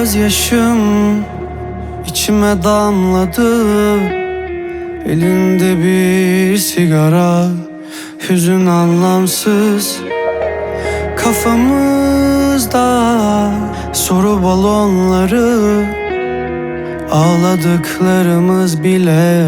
gözyaşım içime damladı. Elinde bir sigara, hüzün anlamsız. Kafamızda soru balonları, ağladıklarımız bile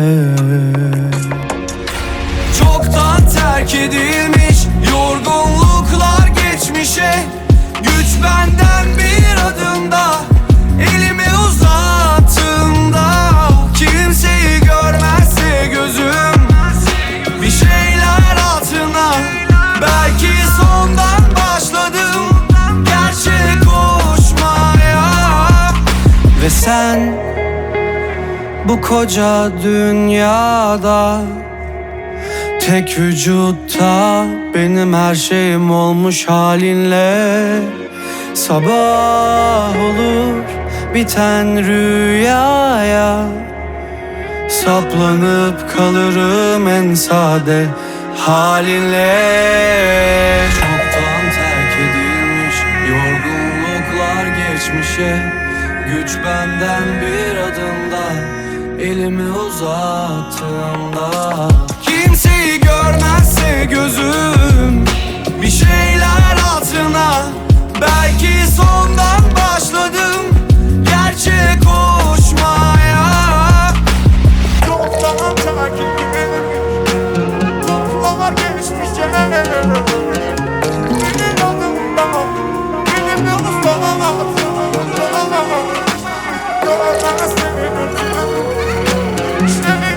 çoktan terk edilmiş. Yorgunluklar geçmişe, güç benden bir adımda. Elimi uzattığımda kimseyi görmezse gözüm, bir şeyler altına. Belki sondan başladım gerçek koşmaya. Ve sen bu koca dünyada, tek vücutta benim her şeyim olmuş halinle. Sabah olur biten rüyaya, saplanıp kalırım en sade halinle. Çoktan terk edilmiş yorgunluklar geçmişe, güç benden bir adımda. Elimi uzattığımda kimseyi görmezse gözüm, bir şeyler altına. Belki sondan başladım gerçek koşmaya. Çoktan terk edilmiş yollar geçmişe, bir adımda elimi uzattığımda görmez seni gözüm. İşte